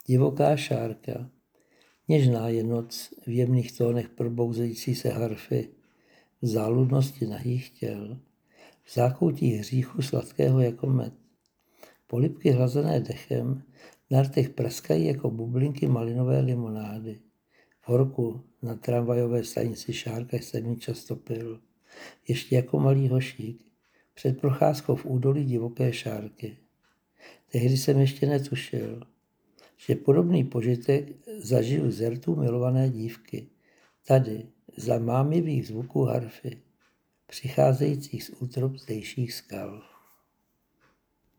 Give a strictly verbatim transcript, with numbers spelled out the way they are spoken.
Divoká šárka. Něžná je noc v jemných tónech probouzející se harfy, v záludnosti nahých těl, v zákoutí hříchu sladkého jako med. Polibky hlazené dechem na rtech praskají jako bublinky malinové limonády. V horku na tramvajové stanici šárka jsem ji často pil, ještě jako malý hošík, před procházkou v údolí divoké šárky. Tehdy jsem ještě netušil, že podobný požitek zažiju z rtů milované dívky, tady, za mámivých zvuků harfy, přicházejících z útrop zdejších skal.